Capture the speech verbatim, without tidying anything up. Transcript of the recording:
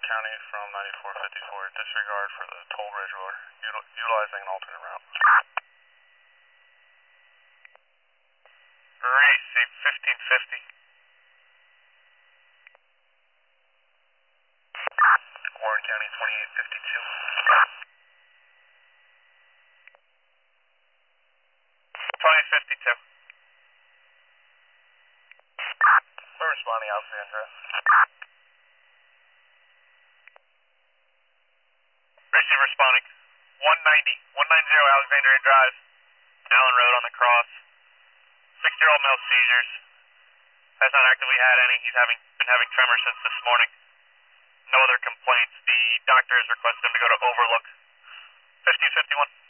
County from ninety-four fifty-four. Disregard for the toll bridge order. Util utilizing an alternate route. Gracie, fifteen fifty. Warren County, twenty-eight fifty-two. twenty fifty-two. We're responding, Alexandra. Gracie responding. one ninety. one ninety Alexandria Drive. Allen Road on the cross. Six-year-old male seizures. Has not actively had any. He's having been having tremors since this morning. No other complaints. The doctor has requested him to go to Overlook. fifteen fifty-one.